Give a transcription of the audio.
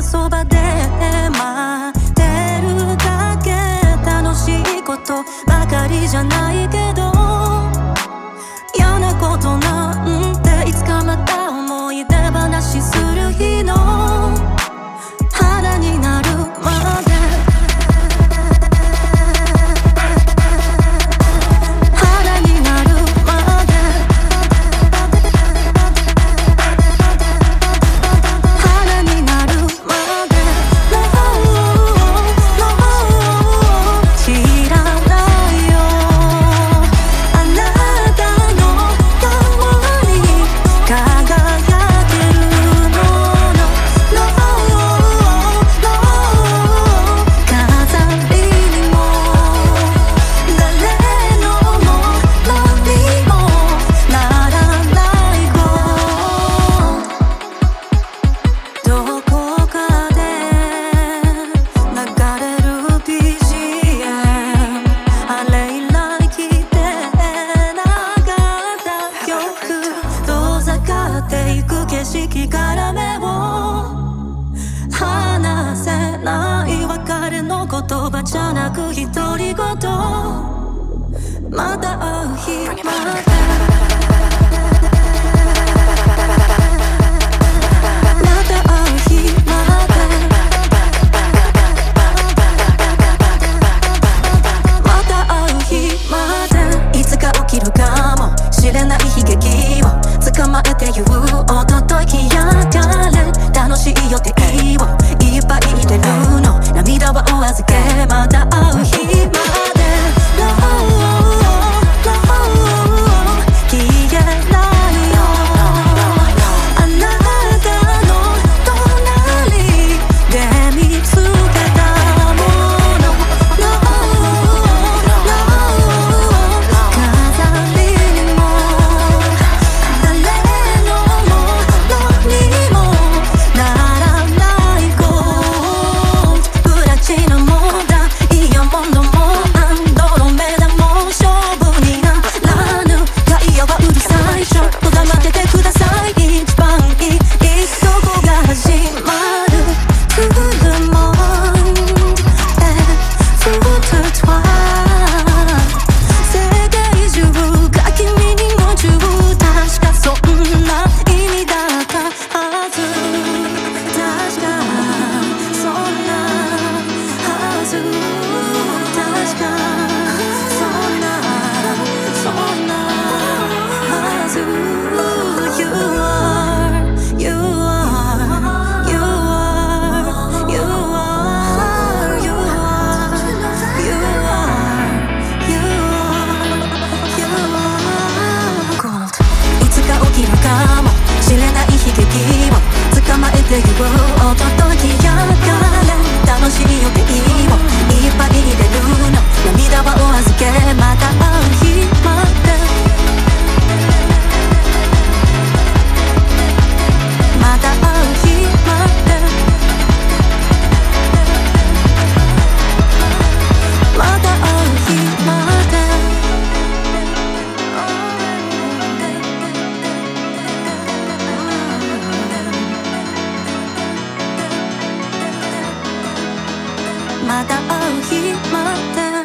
そばで待ってるだけ。楽しいことばかりじゃないけど、嫌なことなんていつかまた思い出話する日の花になるまで。花になるまで。花になるまで。知らないよ、あなたの顔に輝けるもの。飾りにも誰のものにもならない子。どこかで流れる BGM、 あれ以来聞いてなかった曲。遠ざかっていく景色から目を離せない。別れの言葉じゃなく独り言。また会う日まで。また会う日まで。また会う日まで。いつか起きるかもしれない悲劇を捕まえて言う。おととい来やがれ。楽しい予定をいっぱい入れるの。涙はお預け。また会う日まで。消えないよ、あなたの隣で見つけたもの。飾りにも誰のものにもならない子。プラチナもダイヤモンドもアンドロメダも勝負にならぬ。ガイアはうるさい。ちょっと黙っててください。一番いいとこが始まる。Tout le monde est intertwined。世界中が君に夢中。確かそんな意味だったはず。確かそんなはず。確かそんなはず。You are, you are, you are, you are, you are, you are, you are gold。 いつか起きるかもしれない悲劇を捕まえて言う。おととい来やがれ。楽しい予定をいっぱい入れるの。涙はお預け。また会う日まで。また会う日まで。また会う日まで。また会う日まで。